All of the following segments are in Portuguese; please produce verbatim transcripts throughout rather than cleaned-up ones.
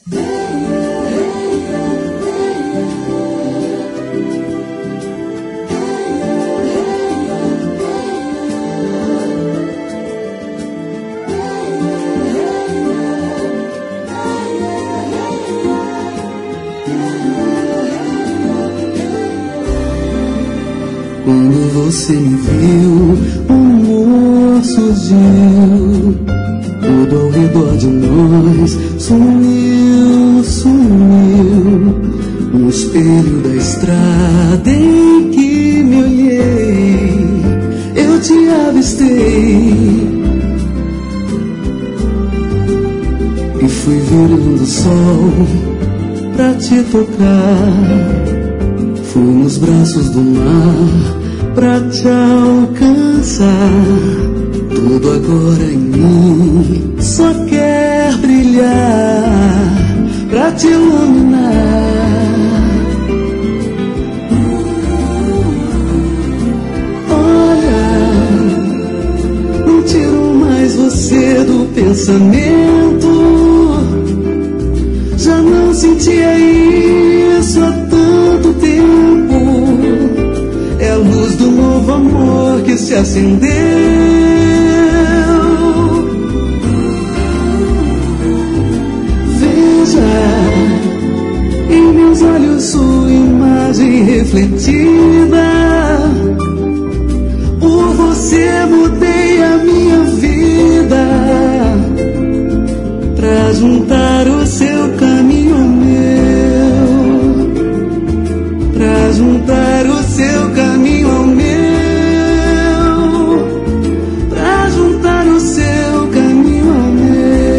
Quando você me viu, o amor surgiu. Tudo ao redor de nós sumiu, sumiu. No espelho da estrada em que me olhei, eu te avistei e fui virando o sol pra te tocar. Fui nos braços do mar pra te alcançar. Tudo agora em mim só quer brilhar pra te iluminar. Olha, não tiro mais você do pensamento. Já não sentia isso há tanto tempo. É a luz do novo amor que se acendeu. Veja em meus olhos sua imagem refletida. Por você mudei a minha vida, pra juntar o seu caminho ao meu, pra juntar o seu caminho ao meu, pra juntar o seu caminho ao meu.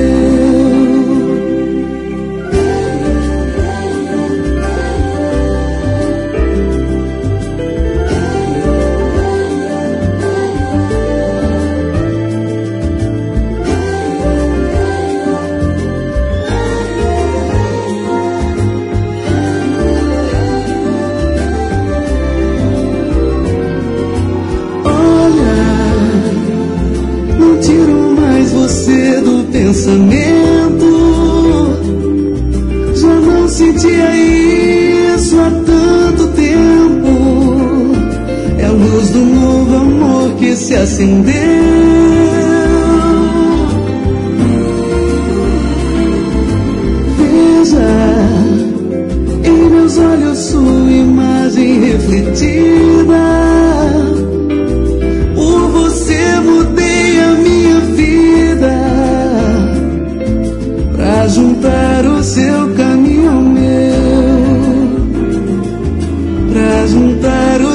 Você do pensamento, já não sentia isso há tanto tempo. É a luz do novo amor que se acendeu. Veja em meus olhos sua imagem refletida. Por você mudei a minha vida, pra juntar o seu caminho ao meu, pra juntar o